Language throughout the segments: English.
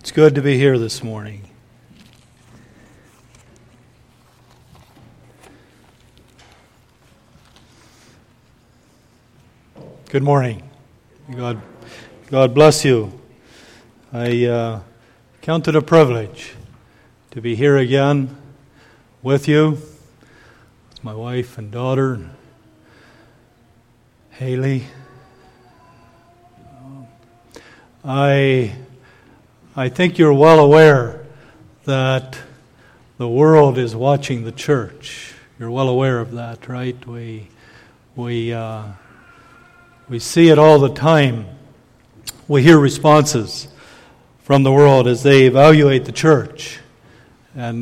It's good to be here this morning. Good morning. God bless you. I count it a privilege to be here again with you, with my wife and daughter, Haley. I think you're well aware that the world is watching the church. You're well aware of that, right? We see it all the time. We hear responses from the world as they evaluate the church. And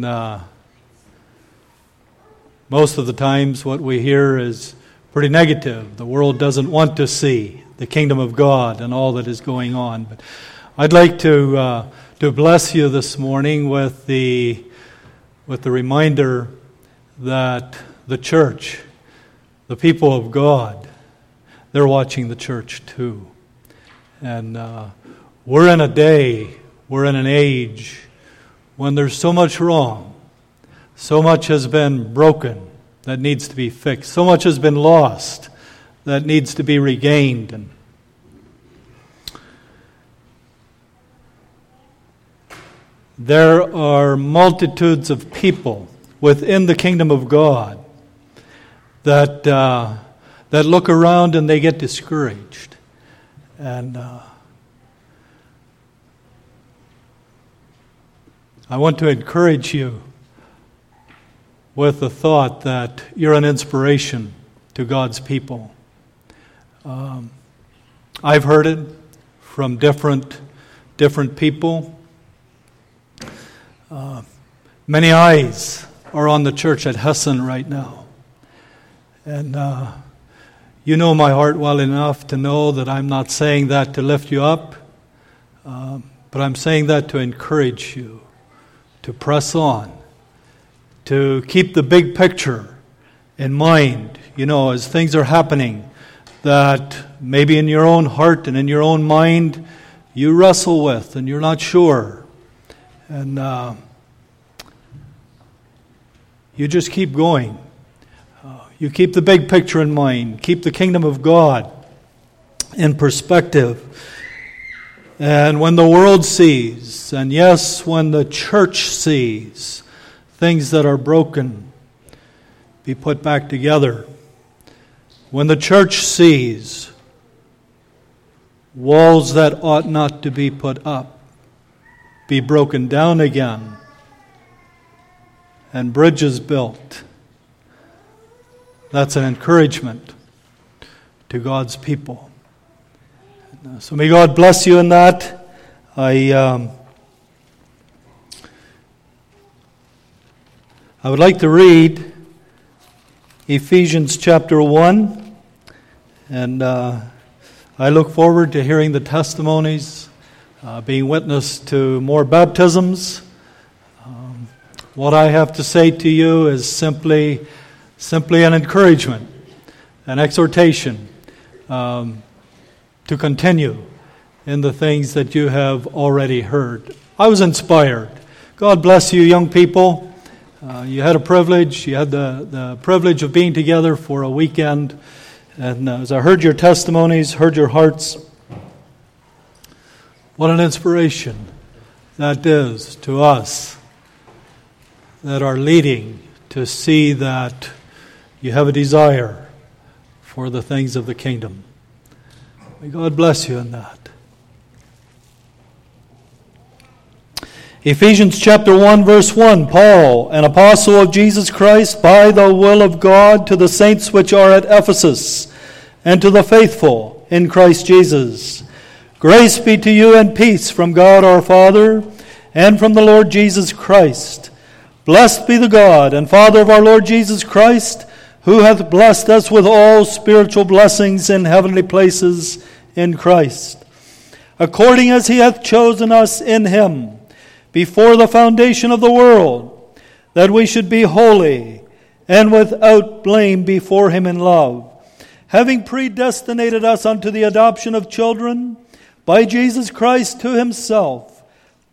most of the times what we hear is pretty negative. The world doesn't want to see the kingdom of God and all that is going on. But I'd like to bless you this morning with the reminder that the church, the people of God, they're watching the church too. And we're in a day, we're in an age when there's so much wrong, so much has been broken that needs to be fixed, so much has been lost that needs to be regained. And there are multitudes of people within the kingdom of God that look around and they get discouraged. And I want to encourage you with the thought that you're an inspiration to God's people. I've heard it from different people. Many eyes are on the church at Hessen right now. And you know my heart well enough to know that I'm not saying that to lift you up, but I'm saying that to encourage you, to press on, to keep the big picture in mind, as things are happening that maybe in your own heart and in your own mind you wrestle with and you're not sure. And you just keep going. You keep the big picture in mind. Keep the kingdom of God in perspective. And when the world sees, and yes, when the church sees things that are broken be put back together, when the church sees walls that ought not to be put up be broken down again, and bridges built, that's an encouragement to God's people. So may God bless you in that. I would like to read Ephesians chapter 1, and I look forward to hearing the testimonies, being witness to more baptisms. What I have to say to you is simply an encouragement, an exhortation to continue in the things that you have already heard. I was inspired. God bless you, young people. You had a privilege. You had the privilege of being together for a weekend. And as I heard your testimonies, heard your hearts, what an inspiration that is to us that are leading to see that you have a desire for the things of the kingdom. May God bless you in that. Ephesians chapter 1, verse 1, Paul, an apostle of Jesus Christ, by the will of God, to the saints which are at Ephesus, and to the faithful in Christ Jesus. Grace be to you and peace from God our Father, and from the Lord Jesus Christ. Blessed be the God and Father of our Lord Jesus Christ, who hath blessed us with all spiritual blessings in heavenly places in Christ, according as he hath chosen us in him before the foundation of the world, that we should be holy and without blame before him in love, having predestinated us unto the adoption of children by Jesus Christ to himself,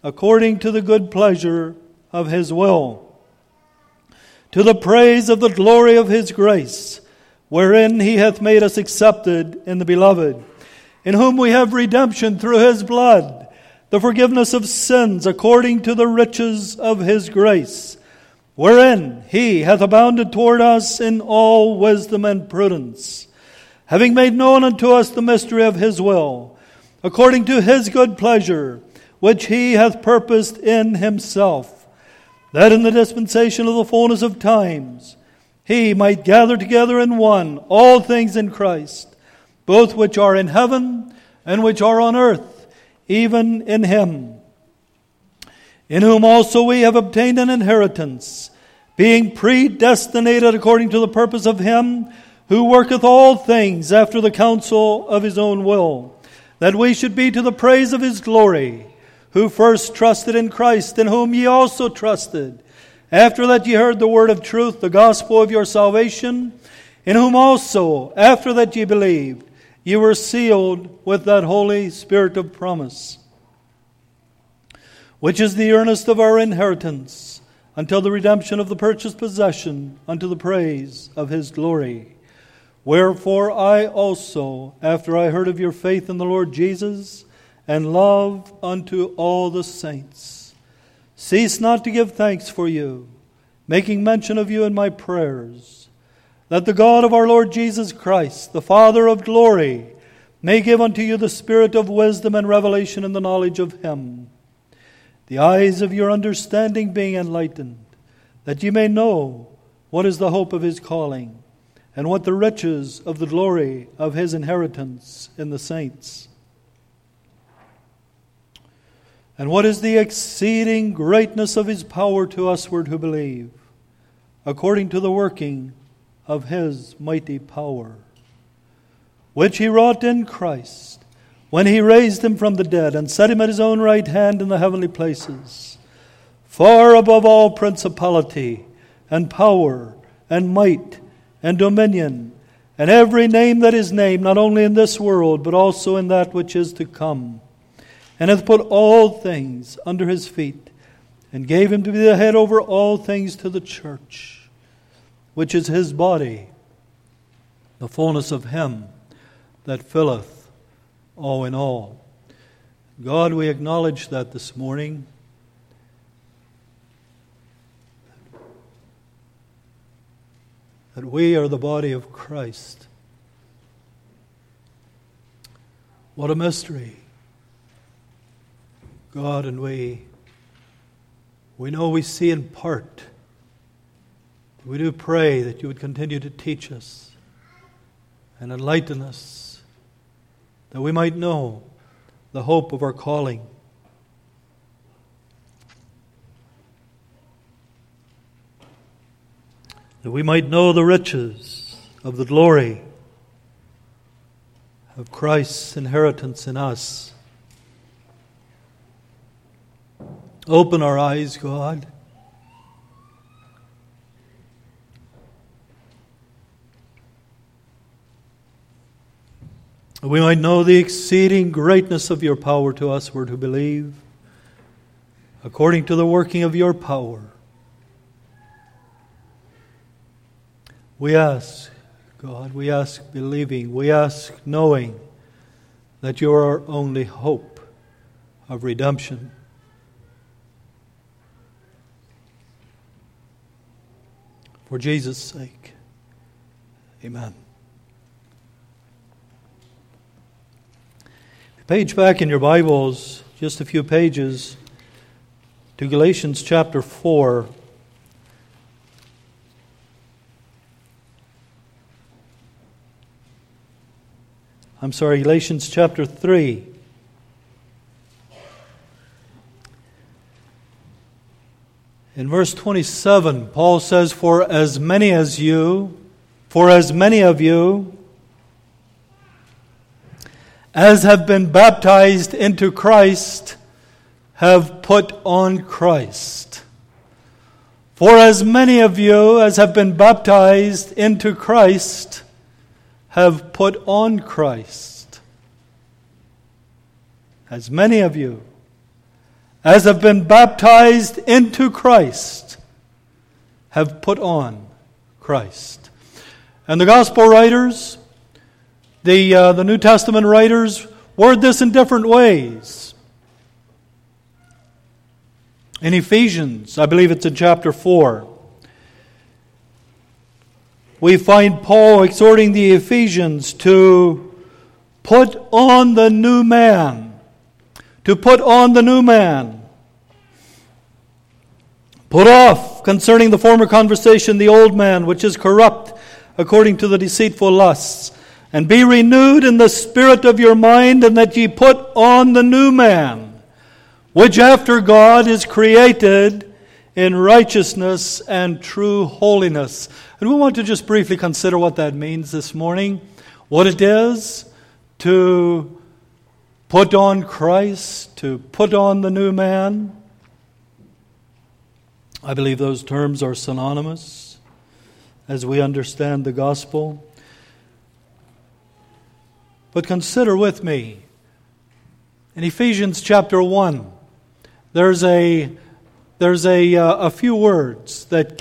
according to the good pleasure of His will, to the praise of the glory of His grace, wherein He hath made us accepted in the Beloved, in whom we have redemption through His blood, the forgiveness of sins according to the riches of His grace, wherein He hath abounded toward us in all wisdom and prudence, having made known unto us the mystery of His will, according to His good pleasure, which He hath purposed in Himself, that in the dispensation of the fullness of times He might gather together in one all things in Christ, both which are in heaven and which are on earth, even in Him, in whom also we have obtained an inheritance, being predestinated according to the purpose of Him who worketh all things after the counsel of His own will, that we should be to the praise of His glory, who first trusted in Christ, in whom ye also trusted, after that ye heard the word of truth, the gospel of your salvation, in whom also, after that ye believed, ye were sealed with that Holy Spirit of promise, which is the earnest of our inheritance, until the redemption of the purchased possession, unto the praise of His glory. Wherefore I also, after I heard of your faith in the Lord Jesus, and love unto all the saints, cease not to give thanks for you, making mention of you in my prayers, that the God of our Lord Jesus Christ, the Father of glory, may give unto you the spirit of wisdom and revelation in the knowledge of Him, the eyes of your understanding being enlightened, that ye may know what is the hope of His calling, and what the riches of the glory of His inheritance in the saints, and what is the exceeding greatness of His power to usward who believe, according to the working of His mighty power, which He wrought in Christ, when He raised Him from the dead, and set Him at His own right hand in the heavenly places, far above all principality, and power, and might, and dominion, and every name that is named, not only in this world, but also in that which is to come, and hath put all things under His feet, and gave Him to be the head over all things to the church, which is His body, the fullness of Him that filleth all in all. God, we acknowledge that this morning. That we are the body of Christ. What a mystery. God, and we know we see in part. We do pray that you would continue to teach us and enlighten us, that we might know the hope of our calling. That we might know the riches of the glory of Christ's inheritance in us. Open our eyes, God. We might know the exceeding greatness of your power to usward who believe, according to the working of your power. We ask, God, we ask believing, we ask knowing that you are our only hope of redemption. For Jesus' sake, amen. Page back in your Bibles, just a few pages, to Galatians chapter 4. Galatians chapter 3. In verse 27, Paul says, For as many of you as have been baptized into Christ, have put on Christ. For as many of you as have been baptized into Christ, have put on Christ. As many of you as have been baptized into Christ, have put on Christ. And the Gospel writers, the New Testament writers, word this in different ways. In Ephesians, I believe it's in chapter 4, we find Paul exhorting the Ephesians to put on the new man. To put on the new man. Put off, concerning the former conversation, the old man, which is corrupt according to the deceitful lusts. And be renewed in the spirit of your mind, and that ye put on the new man, which after God is created in righteousness and true holiness. And we want to just briefly consider what that means this morning. What it is to put on Christ, to put on the new man. I believe those terms are synonymous as we understand the gospel. But consider with me, in Ephesians chapter 1, there's a few words that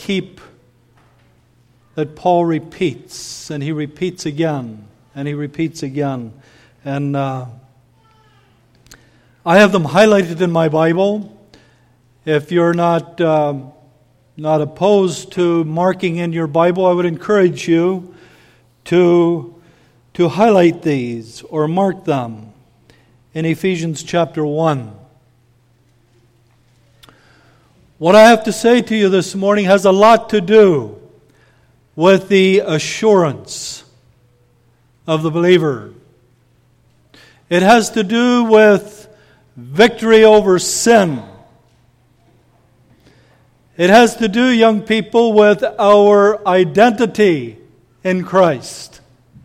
Paul repeats, and he repeats again, and he repeats again. And I have them highlighted in my Bible. If you're not opposed to marking in your Bible, I would encourage you to highlight these or mark them in Ephesians chapter 1. What I have to say to you this morning has a lot to do with the assurance of the believer. It has to do with victory over sin. It has to do, young people, with our identity in Christ.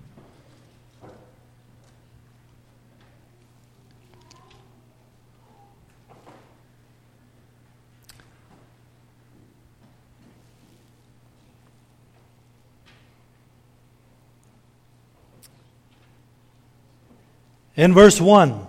In verse 1,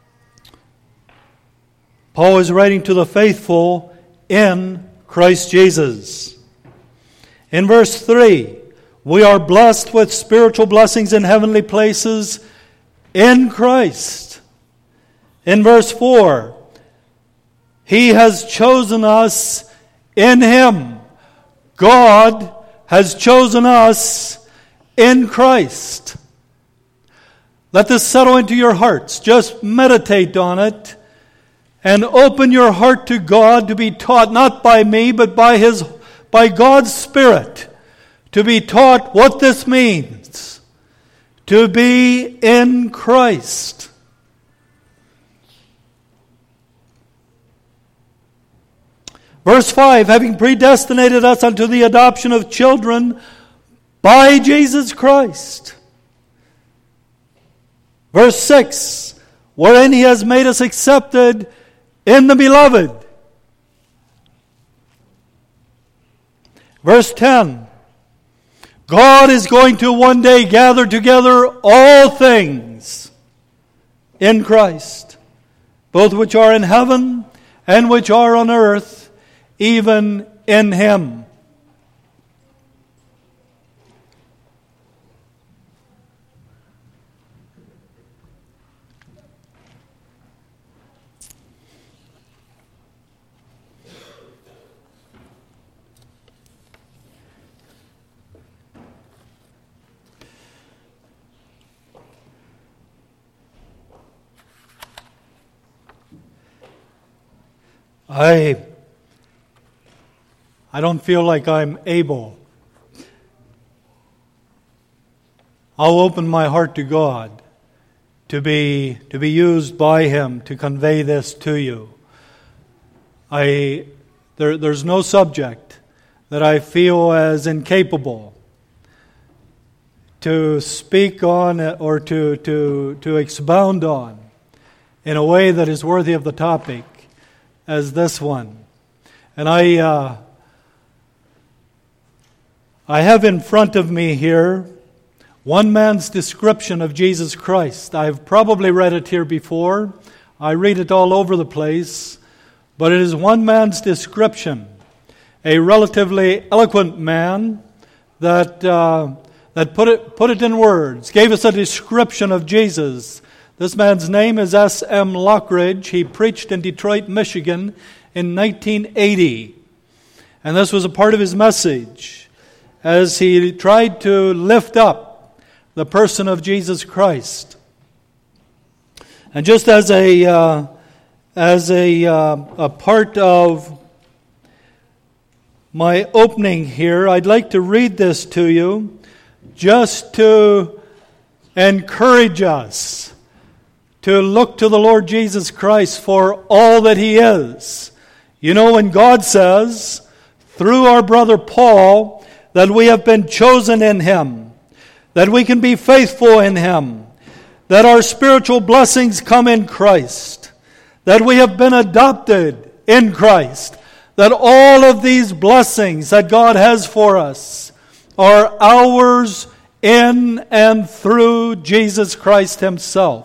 Paul is writing to the faithful in Christ Jesus. In verse 3, we are blessed with spiritual blessings in heavenly places in Christ. In verse 4, He has chosen us in Him. God has chosen us in Christ. Let this settle into your hearts. Just meditate on it and open your heart to God to be taught, not by me, but by God's Spirit, to be taught what this means, to be in Christ. Verse 5, having predestinated us unto the adoption of children by Jesus Christ. Verse 6, wherein He has made us accepted in the Beloved. Verse 10, God is going to one day gather together all things in Christ, both which are in heaven and which are on earth, even in Him. I don't feel like I'm able. I'll open my heart to God to be used by Him to convey this to you. There's no subject that I feel as incapable to speak on or to expound on in a way that is worthy of the topic as this one. And I have in front of me here one man's description of Jesus Christ. I've probably read it here before. I read it all over the place. but it is one man's description, a relatively eloquent man that put it in words, gave us a description of Jesus. This man's name is S.M. Lockridge. He preached in Detroit, Michigan in 1980. And this was a part of his message as he tried to lift up the person of Jesus Christ. And just as a part of my opening here, I'd like to read this to you just to encourage us to look to the Lord Jesus Christ for all that He is. You know, when God says, through our brother Paul, that we have been chosen in Him, that we can be faithful in Him, that our spiritual blessings come in Christ, that we have been adopted in Christ, that all of these blessings that God has for us are ours in and through Jesus Christ Himself.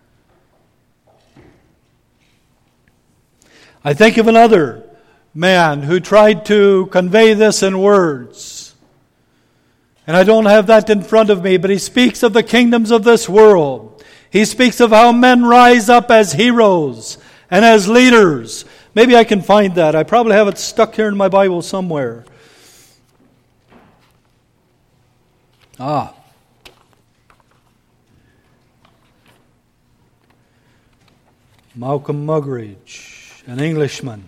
I think of another man who tried to convey this in words. And I don't have that in front of me, but he speaks of the kingdoms of this world. He speaks of how men rise up as heroes and as leaders. Maybe I can find that. I probably have it stuck here in my Bible somewhere. Malcolm Muggeridge, an Englishman,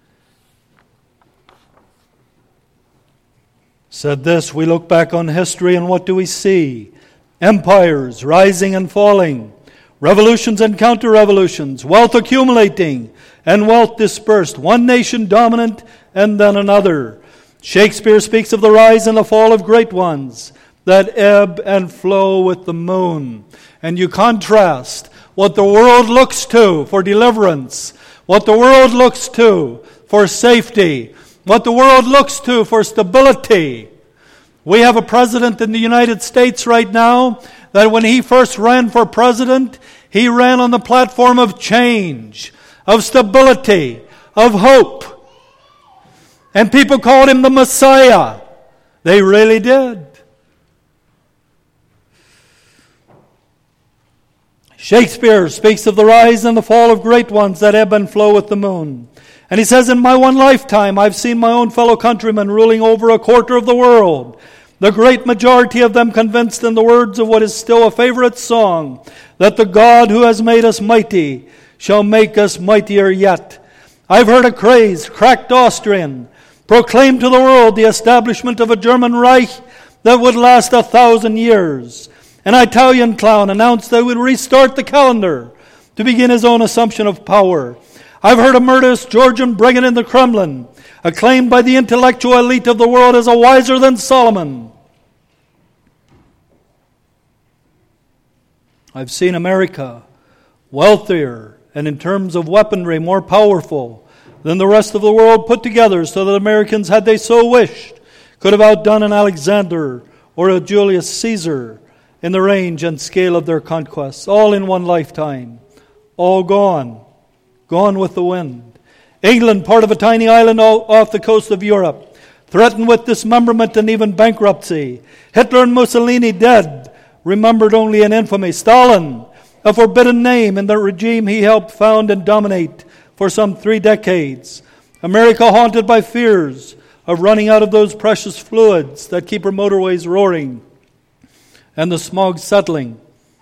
said this: we look back on history and what do we see? Empires rising and falling, revolutions and counter-revolutions, wealth accumulating and wealth dispersed, one nation dominant and then another. Shakespeare speaks of the rise and the fall of great ones that ebb and flow with the moon. And you contrast what the world looks to for deliverance, what the world looks to for safety, what the world looks to for stability. We have a president in the United States right now that when he first ran for president, he ran on the platform of change, of stability, of hope. And people called him the Messiah. They really did. Shakespeare speaks of the rise and the fall of great ones that ebb and flow with the moon. And he says, in my one lifetime, I've seen my own fellow countrymen ruling over a quarter of the world. The great majority of them convinced in the words of what is still a favorite song, that the God who has made us mighty shall make us mightier yet. I've heard a cracked Austrian, proclaim to the world the establishment of a German Reich that would last 1,000 years. An Italian clown announced that he would restart the calendar to begin his own assumption of power. I've heard a murderous Georgian brigand in the Kremlin, acclaimed by the intellectual elite of the world as a wiser than Solomon. I've seen America wealthier and in terms of weaponry more powerful than the rest of the world put together, so that Americans, had they so wished, could have outdone an Alexander or a Julius Caesar in the range and scale of their conquests, all in one lifetime, all gone with the wind. England, part of a tiny island off the coast of Europe, threatened with dismemberment and even bankruptcy. Hitler and Mussolini dead, remembered only in infamy. Stalin, a forbidden name in the regime he helped found and dominate for some 3 decades. America haunted by fears of running out of those precious fluids that keep her motorways roaring and the smog settling.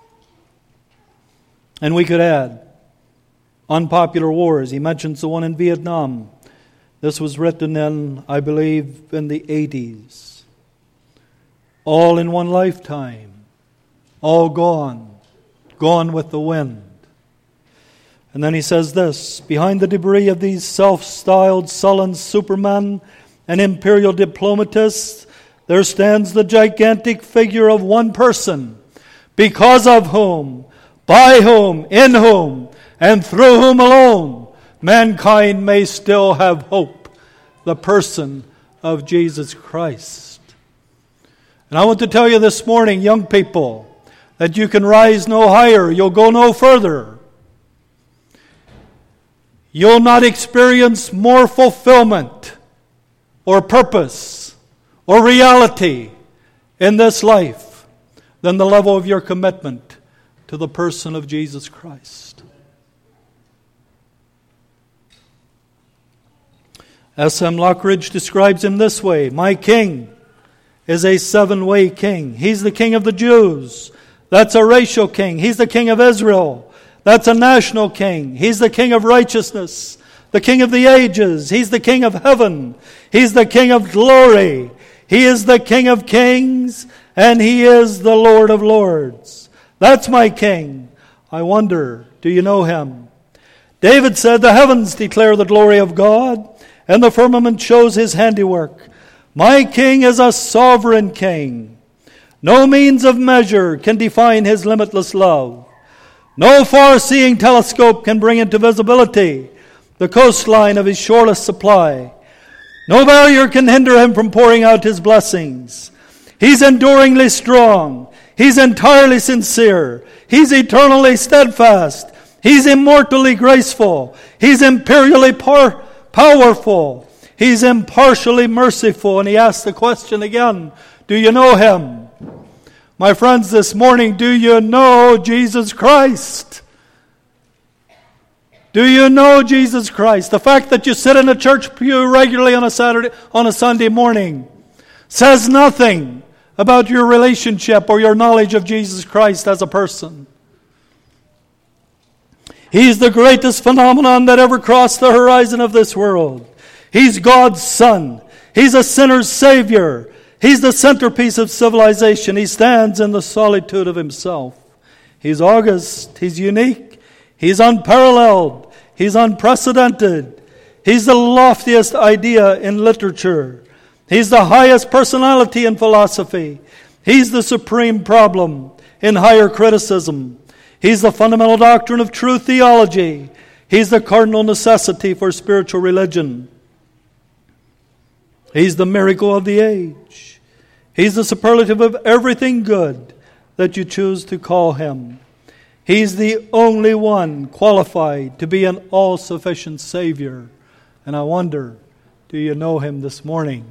And we could add unpopular wars. He mentions the one in Vietnam. This was written in, I believe, in the 80s. All in one lifetime. All gone with the wind. And then he says this: behind the debris of these self-styled sullen supermen and imperial diplomatists, there stands the gigantic figure of one person, because of whom, by whom, in whom, and through whom alone mankind may still have hope, the person of Jesus Christ. And I want to tell you this morning, young people, that you can rise no higher, you'll go no further. you'll not experience more fulfillment or purpose or reality in this life than the level of your commitment to the person of Jesus Christ. S.M. Lockridge describes him this way: my king is a seven-way king. He's the king of the Jews. That's a racial king. He's the king of Israel. That's a national king. He's the king of righteousness, the king of the ages. He's the king of heaven. He's the king of glory. He is the King of kings, and He is the Lord of lords. That's my king. I wonder, do you know Him? David said, the heavens declare the glory of God, and the firmament shows His handiwork. My king is a sovereign king. No means of measure can define His limitless love. No far-seeing telescope can bring into visibility the coastline of His shoreless supply. No barrier can hinder Him from pouring out His blessings. He's enduringly strong. He's entirely sincere. He's eternally steadfast. He's immortally graceful. He's imperially powerful. He's impartially merciful. And He asks the question again, do you know Him? My friends, this morning, do you know Jesus Christ? Do you know Jesus Christ? The fact that you sit in a church pew regularly on a Sunday morning says nothing about your relationship or your knowledge of Jesus Christ as a person. He's the greatest phenomenon that ever crossed the horizon of this world. He's God's Son. He's a sinner's Savior. He's the centerpiece of civilization. He stands in the solitude of Himself. He's august. He's unique. He's unparalleled. He's unprecedented. He's the loftiest idea in literature. He's the highest personality in philosophy. He's the supreme problem in higher criticism. He's the fundamental doctrine of true theology. He's the cardinal necessity for spiritual religion. He's the miracle of the age. He's the superlative of everything good that you choose to call Him. He's the only one qualified to be an all-sufficient Savior. And I wonder, do you know Him this morning?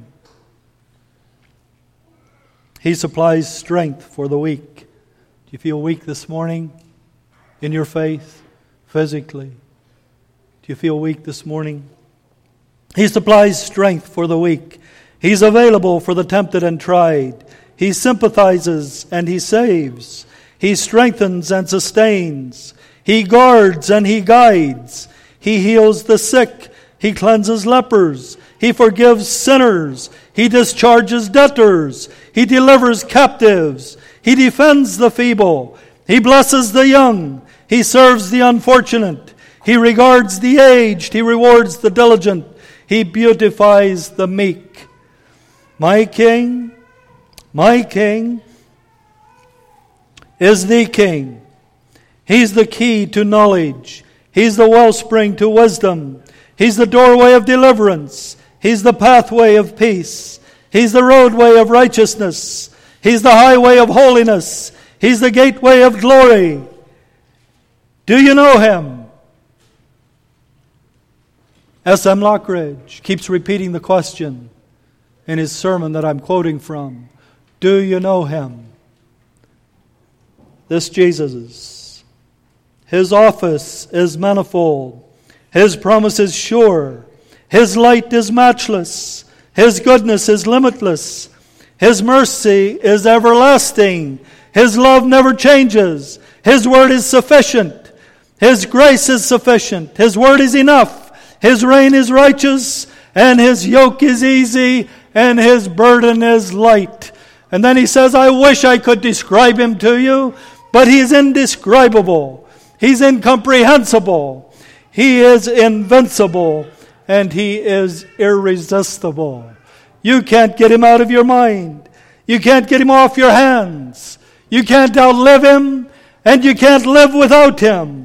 He supplies strength for the weak. Do you feel weak this morning in your faith, physically? Do you feel weak this morning? He supplies strength for the weak. He's available for the tempted and tried. He sympathizes and He saves. He strengthens and sustains. He guards and He guides. He heals the sick. He cleanses lepers. He forgives sinners. He discharges debtors. He delivers captives. He defends the feeble. He blesses the young. He serves the unfortunate. He regards the aged. He rewards the diligent. He beautifies the meek. My King is the King. He's the key to knowledge. He's the wellspring to wisdom. He's the doorway of deliverance. He's the pathway of peace. He's the roadway of righteousness. He's the highway of holiness. He's the gateway of glory. Do you know Him? S.M. Lockridge keeps repeating the question in his sermon that I'm quoting from. Do you know Him? This Jesus, His office is manifold. His promise is sure. His light is matchless. His goodness is limitless. His mercy is everlasting. His love never changes. His word is sufficient. His grace is sufficient. His word is enough. His reign is righteous, and His yoke is easy, and His burden is light. And then He says, I wish I could describe Him to you, but He's indescribable. He's incomprehensible. He is invincible, and He is irresistible. You can't get Him out of your mind. You can't get Him off your hands. You can't outlive Him, and you can't live without Him.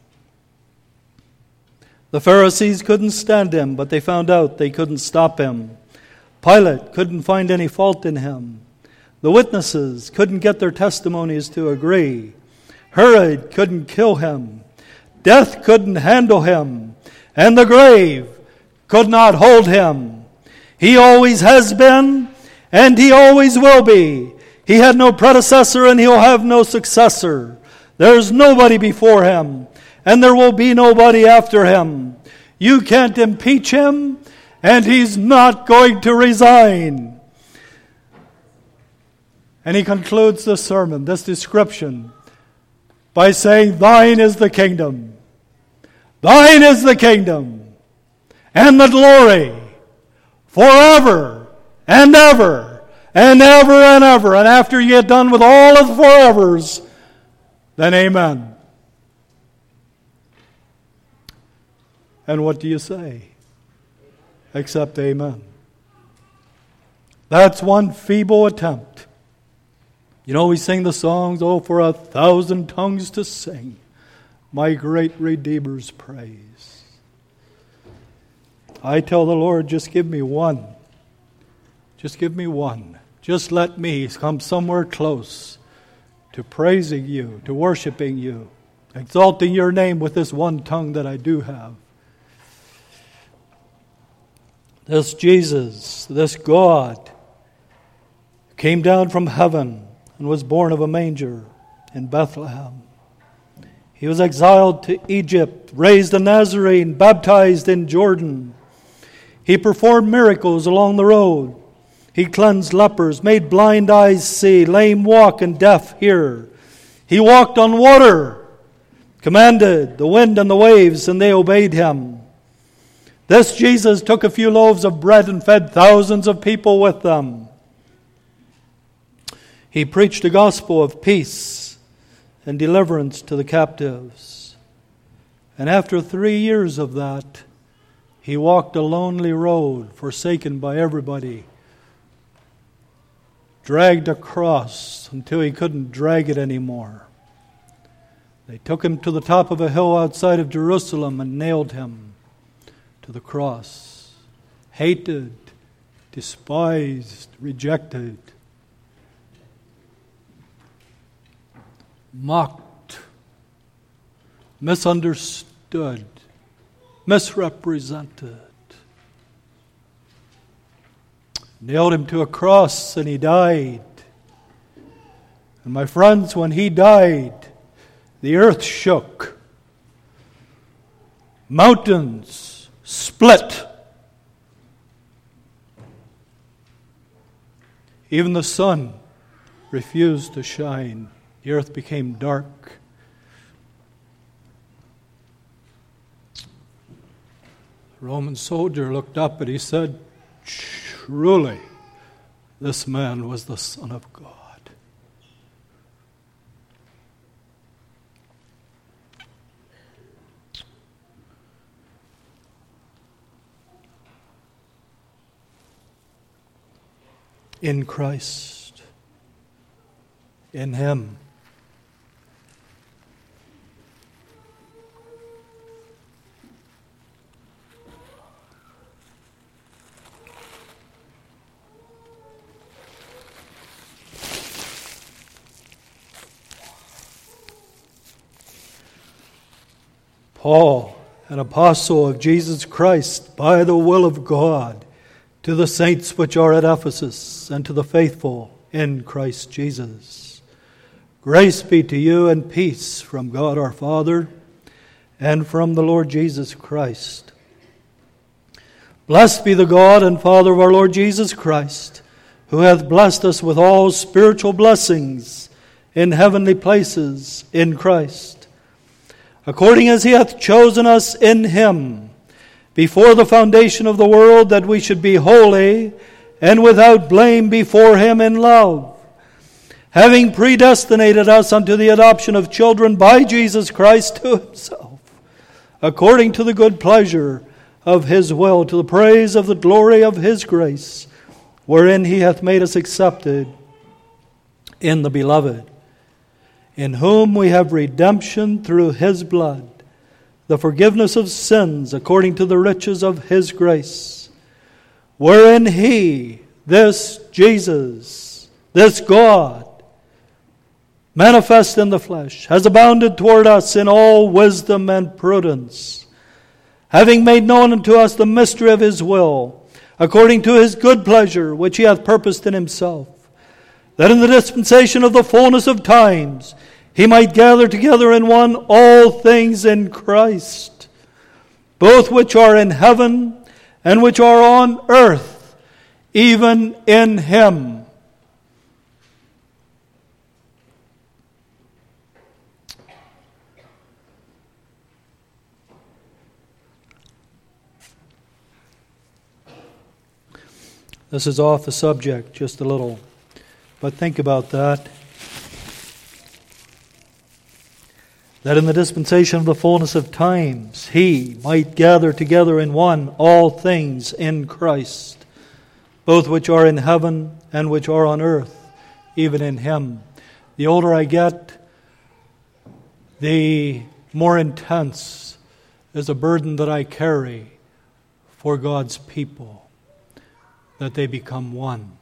The Pharisees couldn't stand Him, but they found out they couldn't stop Him. Pilate couldn't find any fault in Him. The witnesses couldn't get their testimonies to agree. Herod couldn't kill Him. Death couldn't handle Him. and the grave could not hold him. He always has been, and he always will be. He had no predecessor, and he'll have no successor. There's nobody before him, and there will be nobody after him. You can't impeach him, and he's not going to resign. And he concludes this sermon, this description, by saying, thine is the kingdom. Thine is the kingdom and the glory forever and ever and ever and ever. And after you get done with all of the forevers, then amen. And what do you say? Except amen. That's one feeble attempt. You know, we sing the songs, oh, for 1,000 tongues to sing my great Redeemer's praise. I tell the Lord, just give me one. Just give me one. Just let me come somewhere close to praising you, to worshiping you, exalting your name with this one tongue that I do have. This Jesus, this God, came down from heaven and was born of a manger in Bethlehem. He was exiled to Egypt, raised a Nazarene, baptized in Jordan. He performed miracles along the road. He cleansed lepers, made blind eyes see, lame walk, and deaf hear. He walked on water, commanded the wind and the waves, and they obeyed him. This Jesus took a few loaves of bread and fed thousands of people with them. He preached a gospel of peace and deliverance to the captives. And after 3 years of that, he walked a lonely road, forsaken by everybody, dragged a cross until he couldn't drag it anymore. They took him to the top of a hill outside of Jerusalem and nailed him to the cross. Hated, despised, rejected, mocked, misunderstood, misrepresented. Nailed him to a cross and he died. And my friends, when he died, the earth shook. Mountains split. Even the sun refused to shine. The earth became dark. The Roman soldier looked up and he said, truly, this man was the Son of God. In Christ, in Him, Paul, an apostle of Jesus Christ, by the will of God, to the saints which are at Ephesus, and to the faithful in Christ Jesus. Grace be to you and peace from God our Father and from the Lord Jesus Christ. Blessed be the God and Father of our Lord Jesus Christ, who hath blessed us with all spiritual blessings in heavenly places in Christ, according as He hath chosen us in Him before the foundation of the world, that we should be holy and without blame before Him in love, having predestinated us unto the adoption of children by Jesus Christ to Himself, according to the good pleasure of His will, to the praise of the glory of His grace, wherein He hath made us accepted in the Beloved, in whom we have redemption through His blood, the forgiveness of sins according to the riches of His grace, wherein He, this Jesus, this God, manifest in the flesh, has abounded toward us in all wisdom and prudence, having made known unto us the mystery of His will, according to His good pleasure, which He hath purposed in Himself, that in the dispensation of the fullness of times He might gather together in one all things in Christ, both which are in heaven and which are on earth, even in Him. This is off the subject just a little, but think about that. That in the dispensation of the fullness of times, He might gather together in one all things in Christ, both which are in heaven and which are on earth, even in Him. The older I get, the more intense is a burden that I carry for God's people, that they become one.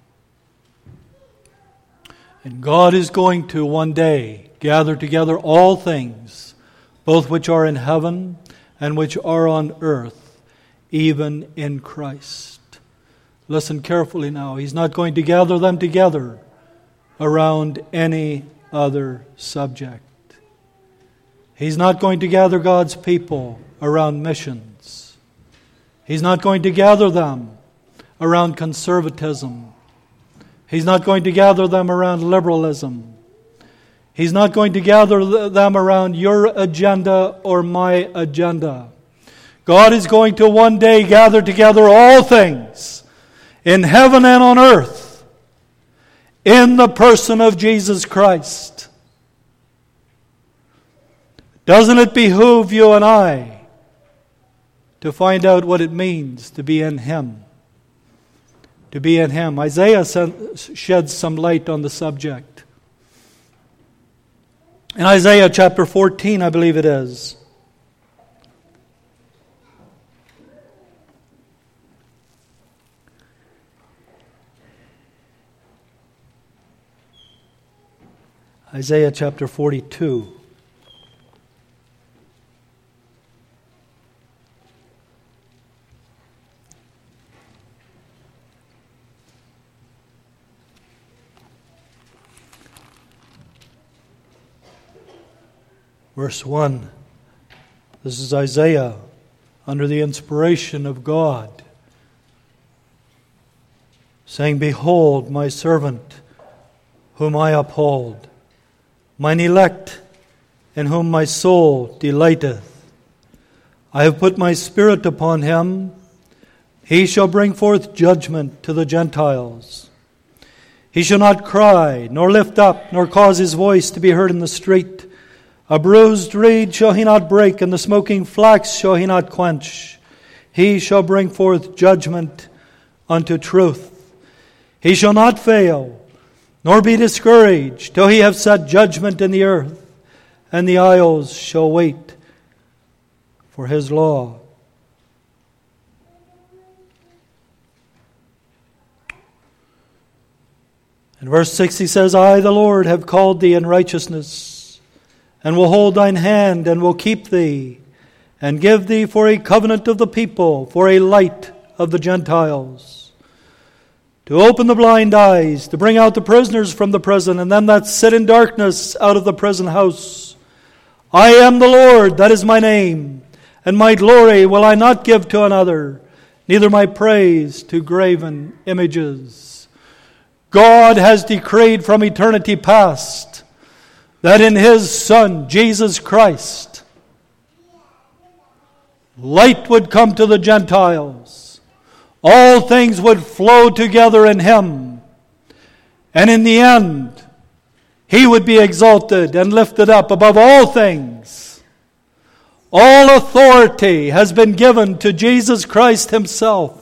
And God is going to one day gather together all things, both which are in heaven and which are on earth, even in Christ. Listen carefully now. He's not going to gather them together around any other subject. He's not going to gather God's people around missions. He's not going to gather them around conservatism. He's not going to gather them around liberalism. He's not going to gather them around your agenda or my agenda. God is going to one day gather together all things in heaven and on earth in the person of Jesus Christ. Doesn't it behoove you and I to find out what it means to be in Him? To be in Him. Isaiah sheds some light on the subject. In Isaiah chapter 14, I believe it is. Isaiah chapter 42. Verse 1. This is Isaiah under the inspiration of God, saying, Behold, my servant, whom I uphold, mine elect, in whom my soul delighteth. I have put my spirit upon him. He shall bring forth judgment to the Gentiles. He shall not cry, nor lift up, nor cause his voice to be heard in the street. A bruised reed shall he not break, and the smoking flax shall he not quench. He shall bring forth judgment unto truth. He shall not fail, nor be discouraged, till he have set judgment in the earth, and the isles shall wait for his law. In verse 6 he says, I, the Lord, have called thee in righteousness, and will hold thine hand, and will keep thee, and give thee for a covenant of the people, for a light of the Gentiles, to open the blind eyes, to bring out the prisoners from the prison, and them that sit in darkness out of the prison house. I am the Lord, that is my name, and my glory will I not give to another, neither my praise to graven images. God has decreed from eternity past that in His Son, Jesus Christ, light would come to the Gentiles. All things would flow together in Him. And in the end, He would be exalted and lifted up above all things. All authority has been given to Jesus Christ Himself.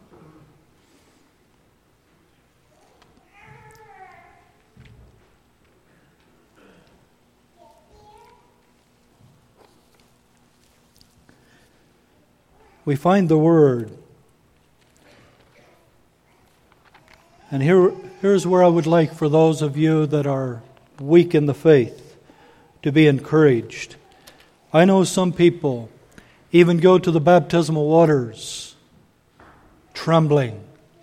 We find the Word. And here's where I would like for those of you that are weak in the faith to be encouraged. I know some people, even go to the baptismal waters trembling.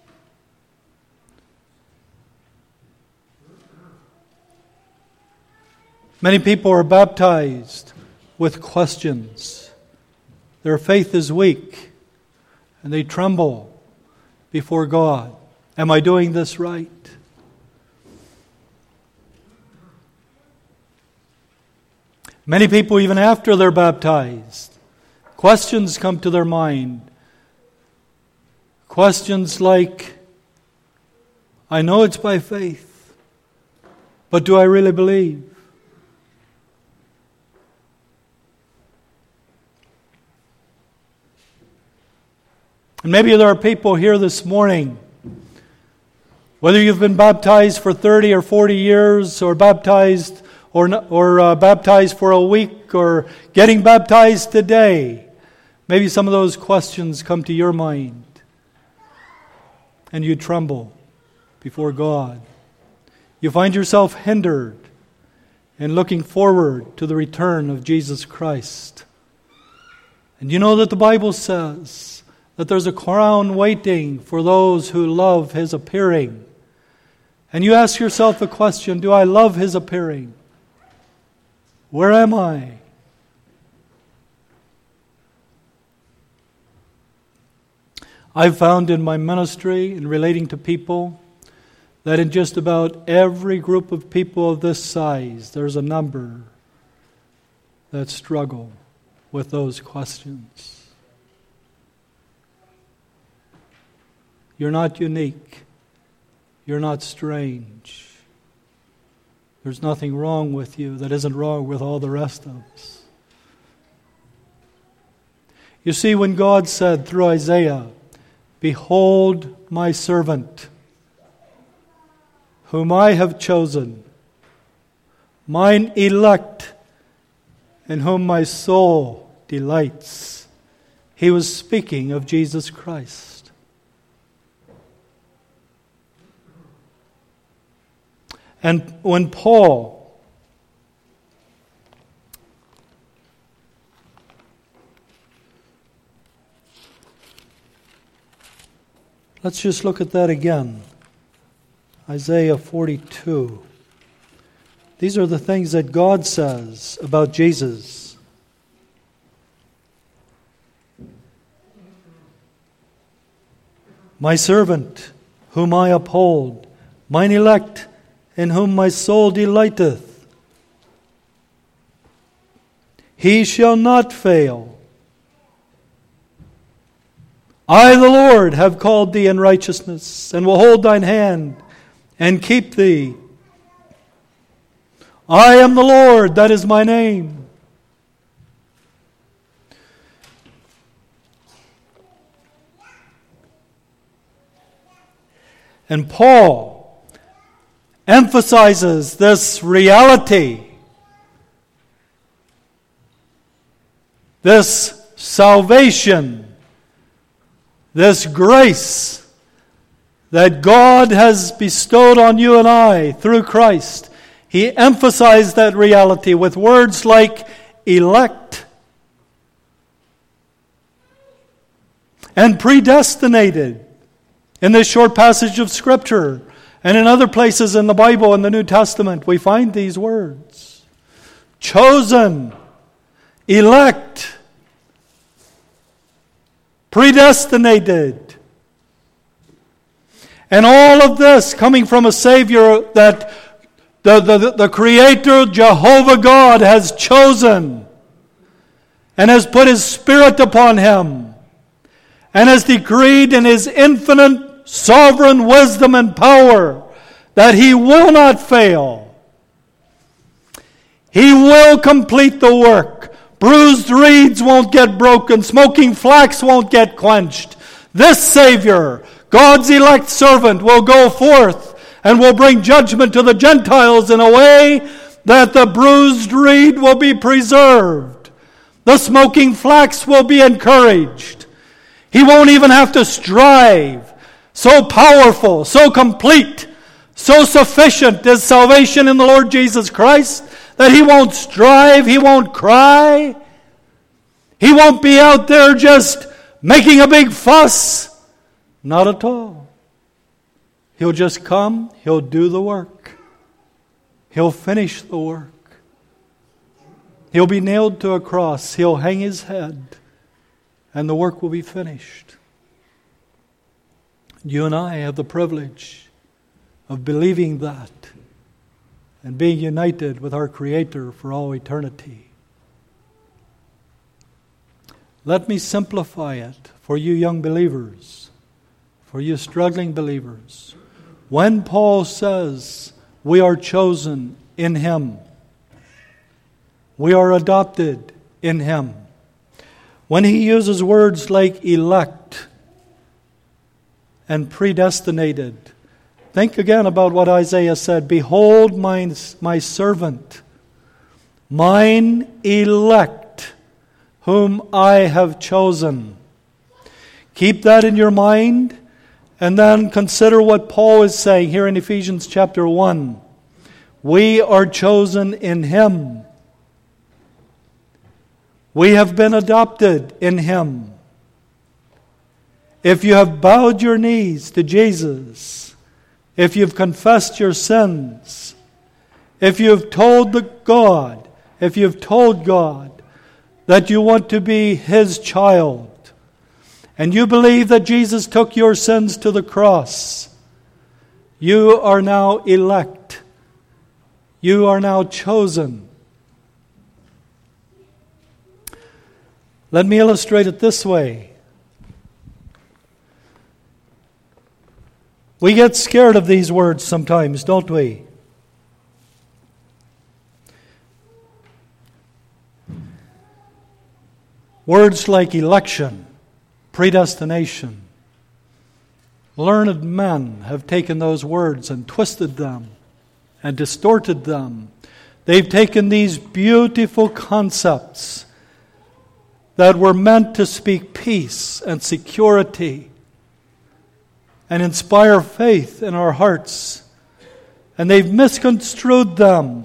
Many people are baptized with questions. Their faith is weak, and they tremble before God. Am I doing this right? Many people, even after they're baptized, questions come to their mind. Questions like, I know it's by faith, but do I really believe? And maybe there are people here this morning, whether you've been baptized for 30 or 40 years, or baptized baptized for a week, or getting baptized today, maybe some of those questions come to your mind, and you tremble before God. You find yourself hindered in looking forward to the return of Jesus Christ. And you know that the Bible says that there's a crown waiting for those who love His appearing. And you ask yourself the question, do I love His appearing? Where am I? I've found in my ministry, in relating to people, that in just about every group of people of this size, there's a number that struggle with those questions. You're not unique. You're not strange. There's nothing wrong with you that isn't wrong with all the rest of us. You see, when God said through Isaiah, "Behold my servant, whom I have chosen, mine elect, in whom my soul delights," He was speaking of Jesus Christ. And when Paul let's just look at that again. Isaiah 42. These are the things that God says about Jesus. My servant, whom I uphold, mine elect, in whom my soul delighteth. He shall not fail. I, the Lord, have called thee in righteousness, and will hold thine hand, and keep thee. I am the Lord, that is my name. And Paul emphasizes this reality, this salvation, this grace that God has bestowed on you and I through Christ. He emphasized that reality with words like elect and predestinated in this short passage of Scripture. And in other places in the Bible, in the New Testament, we find these words. Chosen, elect, predestinated. And all of this coming from a Savior that the Creator, Jehovah God, has chosen and has put His Spirit upon Him and has decreed in His infinite sovereign wisdom and power that He will not fail. He will complete the work. Bruised reeds won't get broken. Smoking flax won't get quenched. This Savior, God's elect servant, will go forth and will bring judgment to the Gentiles in a way that the bruised reed will be preserved. The smoking flax will be encouraged. He won't even have to strive. So powerful, so complete, so sufficient is salvation in the Lord Jesus Christ that He won't strive, He won't cry. He won't be out there just making a big fuss. Not at all. He'll just come, He'll do the work. He'll finish the work. He'll be nailed to a cross. He'll hang His head. And the work will be finished. You and I have the privilege of believing that and being united with our Creator for all eternity. Let me simplify it for you young believers, for you struggling believers. When Paul says we are chosen in Him, we are adopted in Him. When he uses words like elect and predestinated, think again about what Isaiah said. Behold my servant, mine elect, whom I have chosen. Keep that in your mind, and then consider what Paul is saying here in Ephesians chapter 1. We are chosen in Him. We have been adopted in Him. If you have bowed your knees to Jesus, if you've confessed your sins, if you've told God that you want to be His child, and you believe that Jesus took your sins to the cross, you are now elect. You are now chosen. Let me illustrate it this way. We get scared of these words sometimes, don't we? Words like election, predestination. Learned men have taken those words and twisted them and distorted them. They've taken these beautiful concepts that were meant to speak peace and security and inspire faith in our hearts. And they've misconstrued them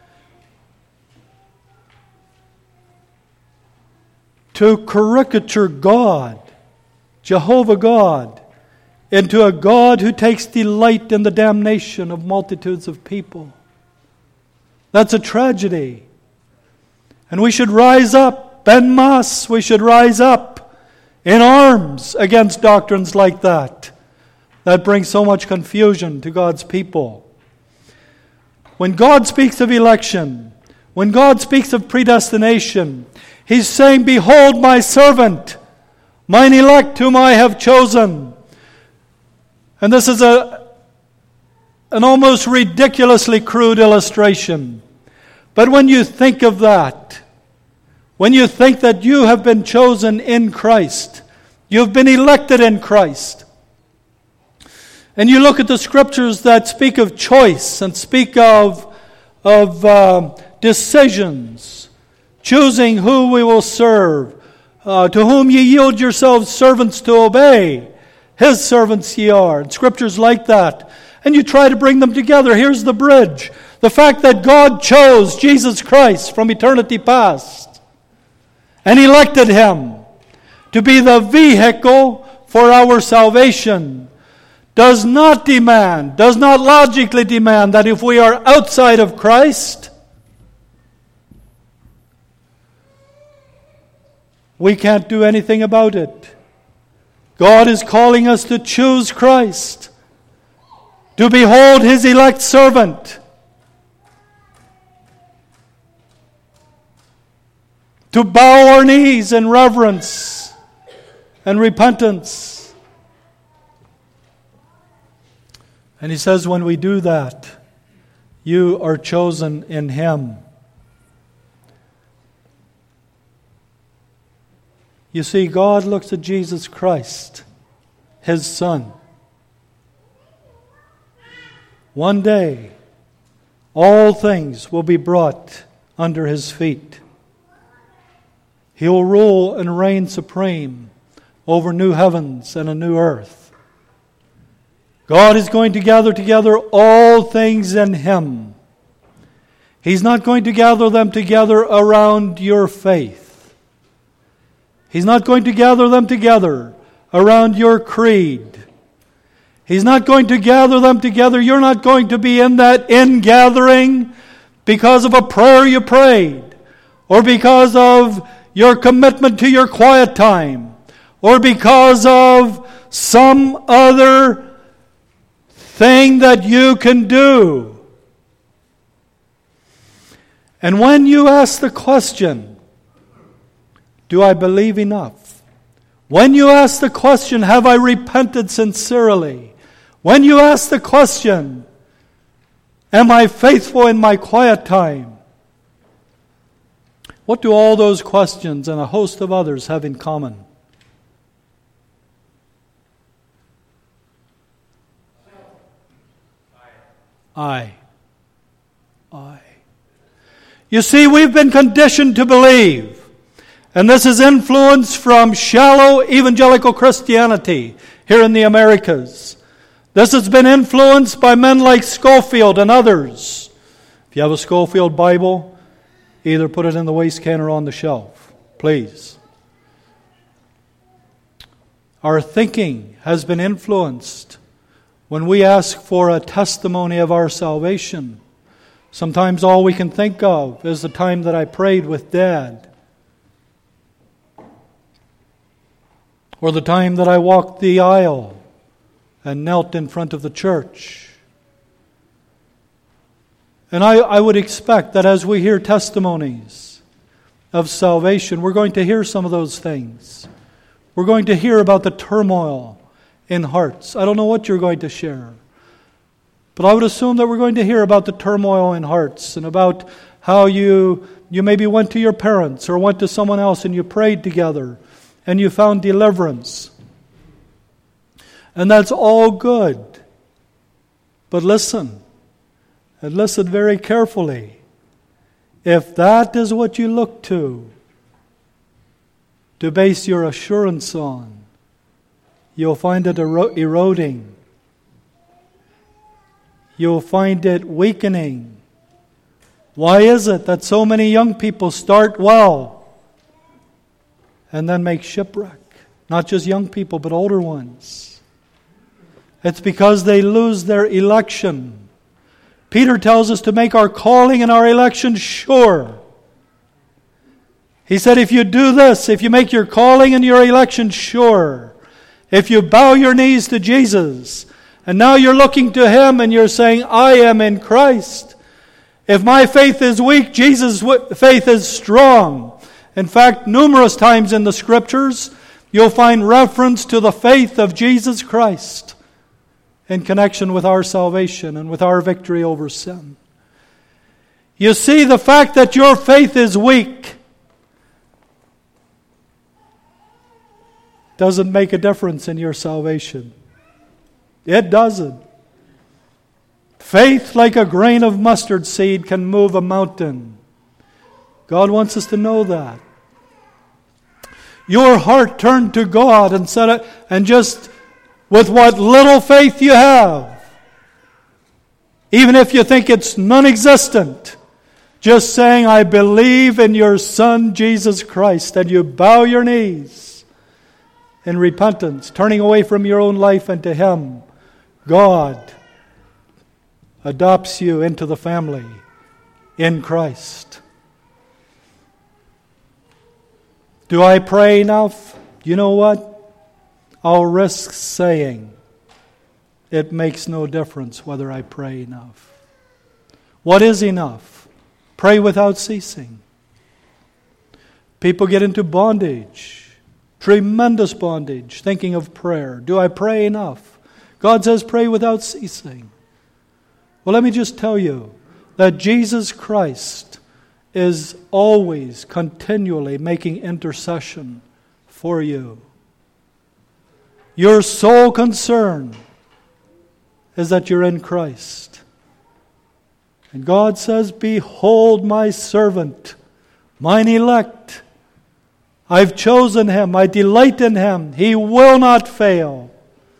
to caricature God, Jehovah God, into a God who takes delight in the damnation of multitudes of people. That's a tragedy. And we should rise up en masse. We should rise up in arms against doctrines like that bring so much confusion to God's people. When God speaks of election, when God speaks of predestination, He's saying, behold my servant, mine elect whom I have chosen. And this is an almost ridiculously crude illustration. But when you think of that, when you think that you have been chosen in Christ, you've been elected in Christ, and you look at the scriptures that speak of choice and speak of decisions, choosing who we will serve, to whom ye yield yourselves servants to obey, His servants ye are, and scriptures like that, and you try to bring them together. Here's the bridge. The fact that God chose Jesus Christ from eternity past and elected Him to be the vehicle for our salvation does not logically demand that if we are outside of Christ, we can't do anything about it. God is calling us to choose Christ, to behold His elect servant, to bow our knees in reverence and repentance. And He says, when we do that, you are chosen in Him. You see, God looks at Jesus Christ, His Son. One day, all things will be brought under His feet. He will rule and reign supreme over new heavens and a new earth. God is going to gather together all things in Him. He's not going to gather them together around your faith. He's not going to gather them together around your creed. He's not going to gather them together. You're not going to be in that ingathering because of a prayer you prayed, or because of your commitment to your quiet time, or because of some other thing that you can do. And when you ask the question, do I believe enough? When you ask the question, have I repented sincerely? When you ask the question, am I faithful in my quiet time? What do all those questions and a host of others have in common? I. You see, we've been conditioned to believe, and this is influence from shallow evangelical Christianity here in the Americas. This has been influenced by men like Scofield and others. If you have a Scofield Bible, either put it in the waste can or on the shelf, please. Our thinking has been influenced when we ask for a testimony of our salvation. Sometimes all we can think of is the time that I prayed with Dad, or the time that I walked the aisle and knelt in front of the church. And I would expect that as we hear testimonies of salvation, we're going to hear some of those things. We're going to hear about the turmoil in hearts. I don't know what you're going to share, but I would assume that we're going to hear about the turmoil in hearts and about how you maybe went to your parents or went to someone else and you prayed together and you found deliverance. And that's all good. But listen, and listen very carefully. If that is what you look to base your assurance on, you'll find it eroding. You'll find it weakening. Why is it that so many young people start well and then make shipwreck? Not just young people, but older ones. It's because they lose their election. Peter tells us to make our calling and our election sure. He said, if you do this, if you make your calling and your election sure, if you bow your knees to Jesus, and now you're looking to Him and you're saying, I am in Christ. If my faith is weak, Jesus' faith is strong. In fact, numerous times in the Scriptures, you'll find reference to the faith of Jesus Christ in connection with our salvation and with our victory over sin. You see, the fact that your faith is weak doesn't make a difference in your salvation. It doesn't. Faith, like a grain of mustard seed, can move a mountain. God wants us to know that. Your heart turned to God and just with what little faith you have, even if you think it's non-existent, just saying, I believe in your Son, Jesus Christ, and you bow your knees in repentance, turning away from your own life and to Him, God adopts you into the family in Christ. Do I pray enough? You know what? I'll risk saying it makes no difference whether I pray enough. What is enough? Pray without ceasing. People get into bondage, tremendous bondage, thinking of prayer. Do I pray enough? God says pray without ceasing. Well, let me just tell you that Jesus Christ is always, continually making intercession for you. Your sole concern is that you're in Christ. And God says, behold my servant, mine elect. I've chosen him. I delight in him. He will not fail.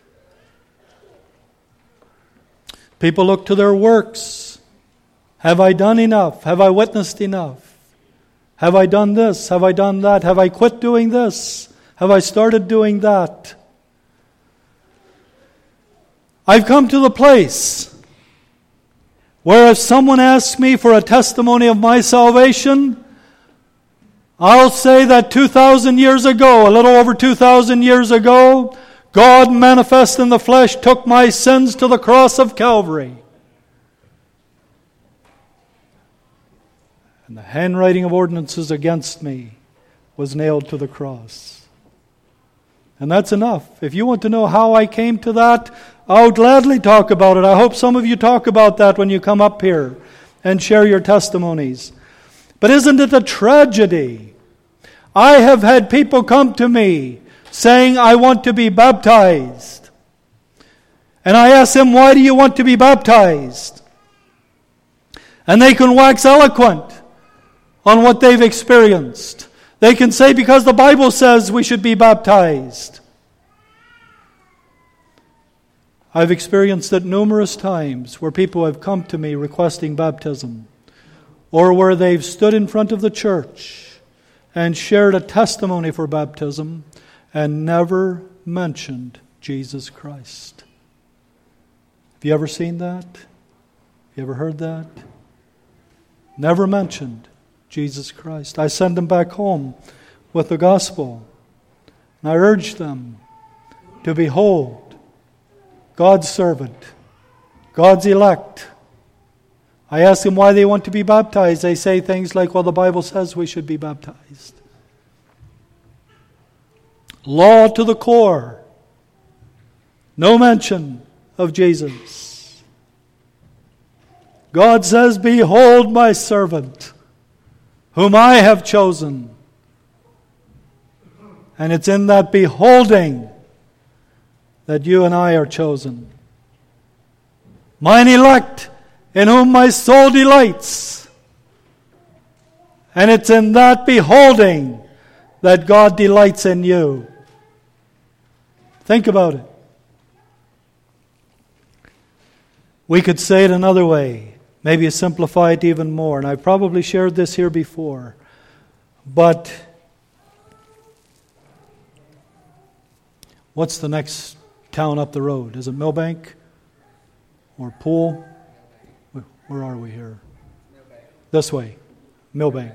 People look to their works. Have I done enough? Have I witnessed enough? Have I done this? Have I done that? Have I quit doing this? Have I started doing that? I've come to the place where if someone asks me for a testimony of my salvation, I'll say that 2,000 years ago, a little over 2,000 years ago, God manifest in the flesh took my sins to the cross of Calvary. And the handwriting of ordinances against me was nailed to the cross. And that's enough. If you want to know how I came to that, I'll gladly talk about it. I hope some of you talk about that when you come up here and share your testimonies. But isn't it a tragedy? I have had people come to me saying, I want to be baptized. And I ask them, why do you want to be baptized? And they can wax eloquent on what they've experienced. They can say, because the Bible says we should be baptized. I've experienced it numerous times where people have come to me requesting baptism, or where they've stood in front of the church and shared a testimony for baptism and never mentioned Jesus Christ. Have you ever seen that? Have you ever heard that? Never mentioned Jesus Christ. I send them back home with the gospel. And I urge them to behold God's servant, God's elect. I ask them why they want to be baptized. They say things like, well, the Bible says we should be baptized. Law to the core. No mention of Jesus. God says, behold my servant, whom I have chosen. And it's in that beholding that you and I are chosen. Mine elect, in whom my soul delights. And it's in that beholding that God delights in you. Think about it. We could say it another way, maybe simplify it even more, and I've probably shared this here before. But what's the next town up the road? Is it Millbank or Poole? Where are we here? This way. Millbank.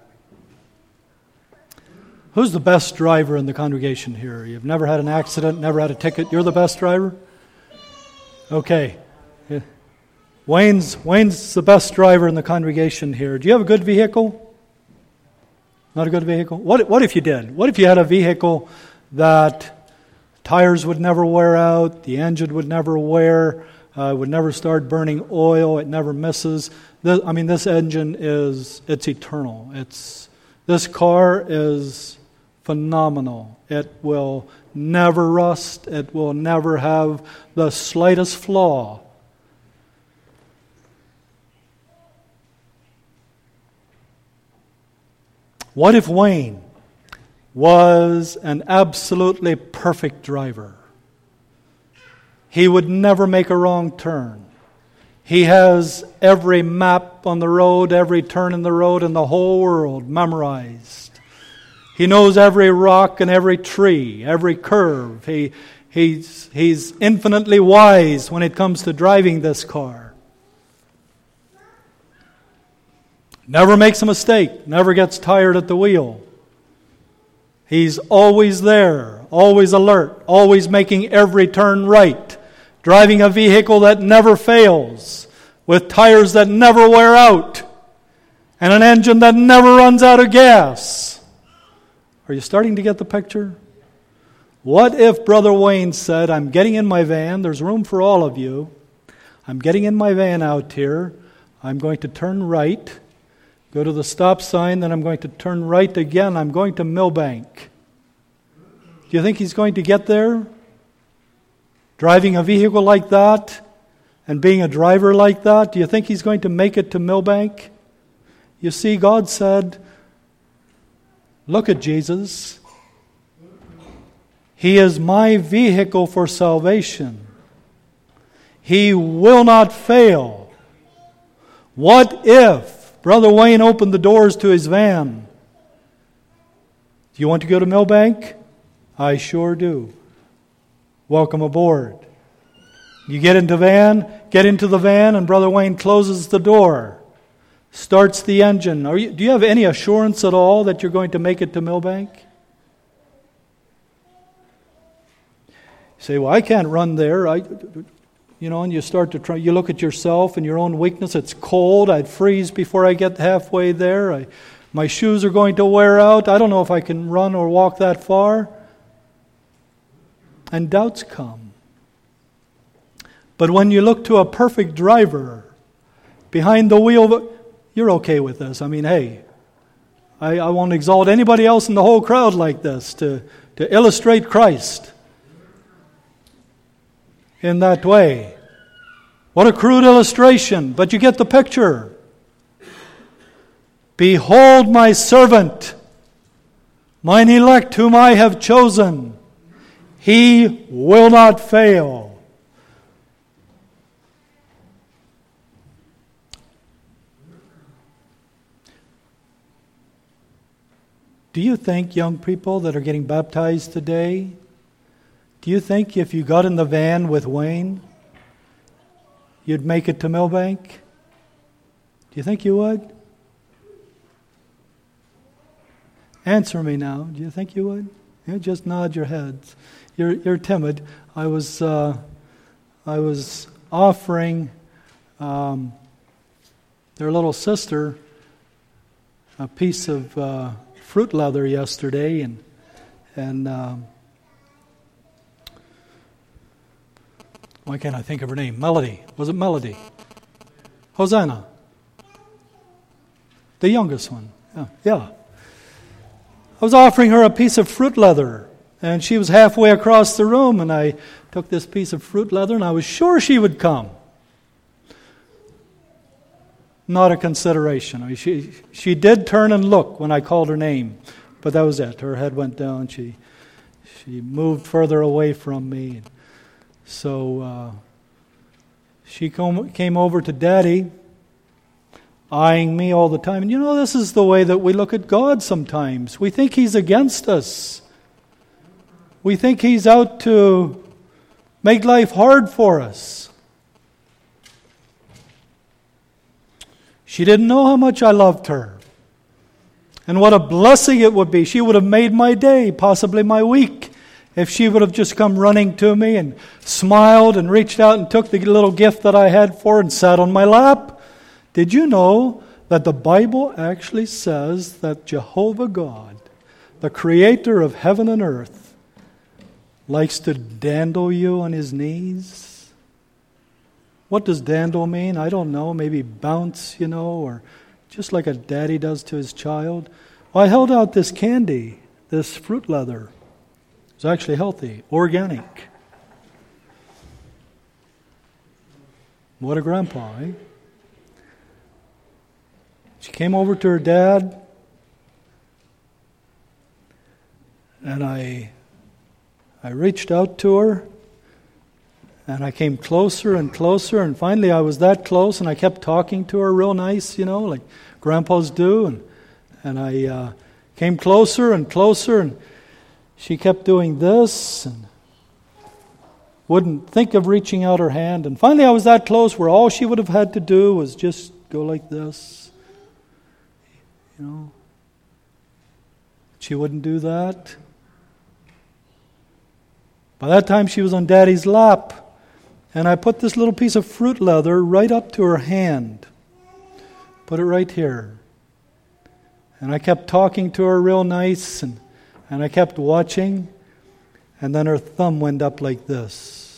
Who's the best driver in the congregation here? You've never had an accident, never had a ticket. You're the best driver? Okay. Yeah. Wayne's the best driver in the congregation here. Do you have a good vehicle? Not a good vehicle? What if you did? What if you had a vehicle that tires would never wear out, the engine would never wear, would never start burning oil, it never misses? This engine it's eternal. This car is phenomenal. It will never rust. It will never have the slightest flaw. What if Wayne was an absolutely perfect driver? He would never make a wrong turn. He has every map on the road, every turn in the road in the whole world memorized. He knows every rock and every tree, every curve. He's infinitely wise when it comes to driving this car. Never makes a mistake, never gets tired at the wheel. He's always there, always alert, always making every turn right. Driving a vehicle that never fails, with tires that never wear out, and an engine that never runs out of gas. Are you starting to get the picture? What if Brother Wayne said, I'm getting in my van, there's room for all of you. I'm getting in my van out here, I'm going to turn right, go to the stop sign, then I'm going to turn right again, I'm going to Millbank. Do you think he's going to get there? Driving a vehicle like that and being a driver like that, do you think he's going to make it to Millbank? You see, God said, look at Jesus. He is my vehicle for salvation. He will not fail. What if Brother Wayne opened the doors to his van Do you want to go to Millbank? I sure do. Welcome aboard. You get into the van, and Brother Wayne closes the door, starts the engine. Do you have any assurance at all that you're going to make it to Millbank? You say, well, I can't run there. And you start to try. You look at yourself and your own weakness. It's cold. I'd freeze before I get halfway there. My shoes are going to wear out. I don't know if I can run or walk that far. And doubts come. But when you look to a perfect driver behind the wheel, you're okay with this. I mean, hey, I won't exalt anybody else in the whole crowd like this to illustrate Christ in that way. What a crude illustration, but you get the picture. Behold my servant, mine elect whom I have chosen. He will not fail. Do you think, young people that are getting baptized today, do you think if you got in the van with Wayne, you'd make it to Millbank? Do you think you would? Answer me now. Do you think you would? Yeah, just nod your heads. You're timid. I was offering their little sister a piece of fruit leather yesterday, and why can't I think of her name? Melody. Was it Melody? Hosanna. The youngest one. Yeah. I was offering her a piece of fruit leather, and she was halfway across the room, and I took this piece of fruit leather, and I was sure she would come. Not a consideration. I mean, she did turn and look when I called her name, but that was it. Her head went down. She moved further away from me. So she came over to Daddy, eyeing me all the time. And this is the way that we look at God sometimes. We think He's against us. We think He's out to make life hard for us. She didn't know how much I loved her. And what a blessing it would be. She would have made my day, possibly my week, if she would have just come running to me and smiled and reached out and took the little gift that I had for her and sat on my lap. Did you know that the Bible actually says that Jehovah God, the creator of heaven and earth, likes to dandle you on His knees? What does dandle mean? I don't know. Maybe bounce, or just like a daddy does to his child. Well, I held out this candy, this fruit leather. It's actually healthy, organic. What a grandpa, eh? She came over to her dad, and I reached out to her, and I came closer and closer, and finally I was that close, and I kept talking to her real nice, like grandpas do, and I came closer and closer, and she kept doing this, and wouldn't think of reaching out her hand, and finally I was that close where all she would have had to do was just go like this. She wouldn't do that. By that time she was on Daddy's lap, and I put this little piece of fruit leather right up to her hand. Put it right here. And I kept talking to her real nice, and I kept watching, and then her thumb went up like this.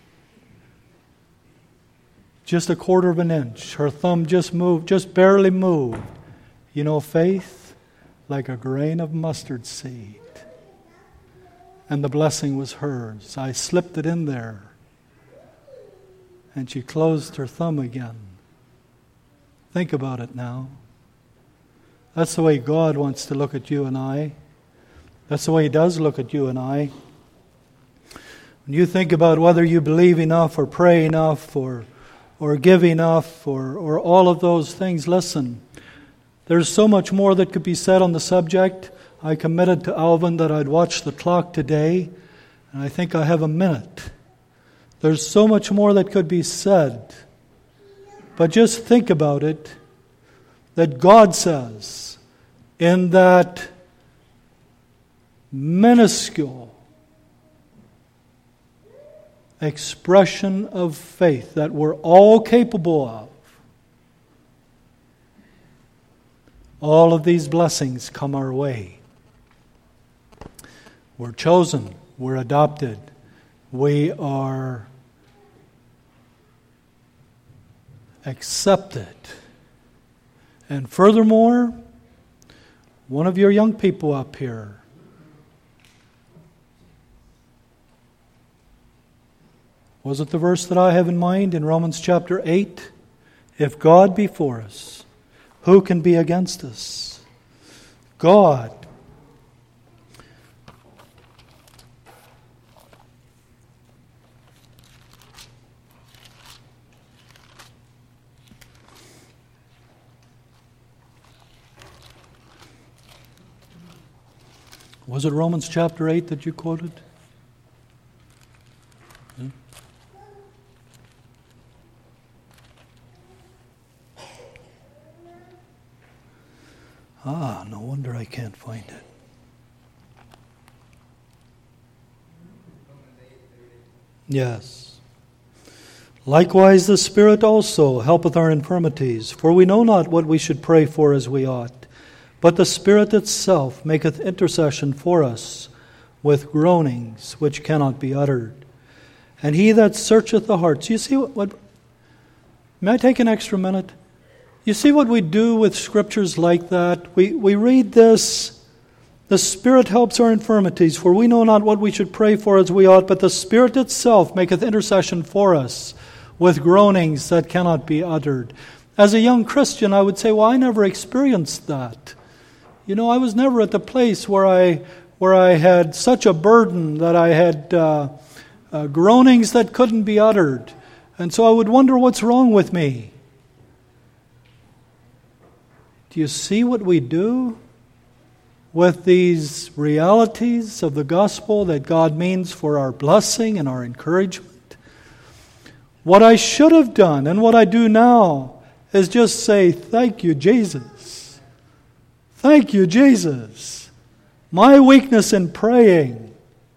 Just a quarter of an inch. Her thumb just moved, just barely moved. Faith, like a grain of mustard seed. And the blessing was hers. I slipped it in there. And she closed her thumb again. Think about it now. That's the way God wants to look at you and I. That's the way He does look at you and I. When you think about whether you believe enough or pray enough or give enough or all of those things, listen, there's so much more that could be said on the subject. I committed to Alvin that I'd watch the clock today, and I think I have a minute. There's so much more that could be said, but just think about it, that God says in that minuscule expression of faith that we're all capable of, all of these blessings come our way. We're chosen. We're adopted. We are accepted. And furthermore, one of your young people up here, was it the verse that I have in mind in Romans chapter 8? If God be for us, who can be against us? God. Was it Romans chapter 8 that you quoted? No wonder I can't find it. Yes. Likewise the Spirit also helpeth our infirmities, for we know not what we should pray for as we ought. But the Spirit itself maketh intercession for us with groanings which cannot be uttered. And He that searcheth the hearts. You see what may I take an extra minute? You see what we do with scriptures like that? We read this, the Spirit helps our infirmities, for we know not what we should pray for as we ought, but the Spirit itself maketh intercession for us with groanings that cannot be uttered. As a young Christian, I would say, well, I never experienced that. You know, I was never at the place where I had such a burden that I had groanings that couldn't be uttered. And so I would wonder what's wrong with me. Do you see what we do with these realities of the gospel that God means for our blessing and our encouragement? What I should have done and what I do now is just say, thank you, Jesus. Thank you, Jesus. My weakness in praying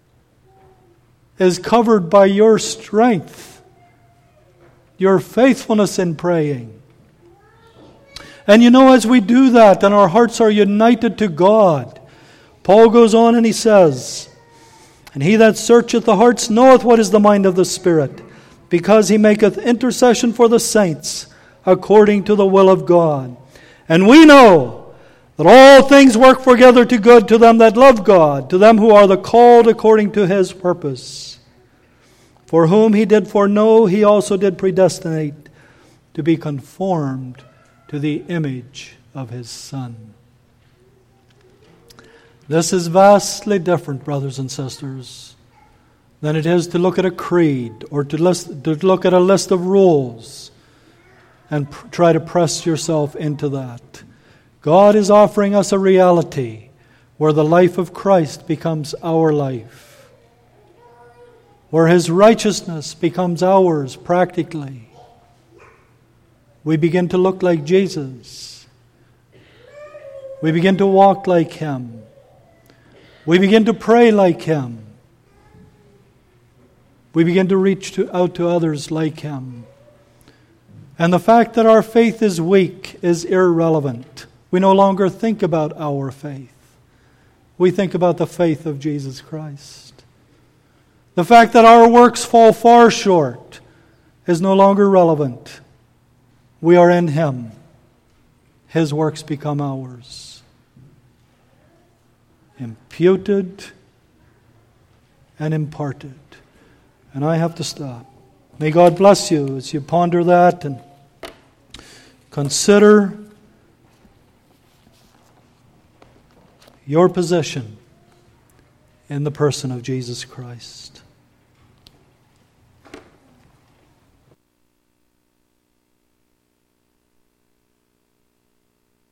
is covered by your strength, your faithfulness in praying. And you know, as we do that and our hearts are united to God, Paul goes on and he says, and he that searcheth the hearts knoweth what is the mind of the Spirit, because he maketh intercession for the saints according to the will of God. And we know that all things work together to good to them that love God, to them who are the called according to His purpose. For whom He did foreknow, He also did predestinate to be conformed to the image of His Son. This is vastly different, brothers and sisters, than it is to look at a creed or to look at a list of rules and try to press yourself into that. God is offering us a reality where the life of Christ becomes our life, where His righteousness becomes ours practically. We begin to look like Jesus. We begin to walk like Him. We begin to pray like Him. We begin to reach out to others like Him. And the fact that our faith is weak is irrelevant. We no longer think about our faith. We think about the faith of Jesus Christ. The fact that our works fall far short is no longer relevant. We are in Him. His works become ours. Imputed and imparted. And I have to stop. May God bless you as you ponder that and consider your position in the person of Jesus Christ.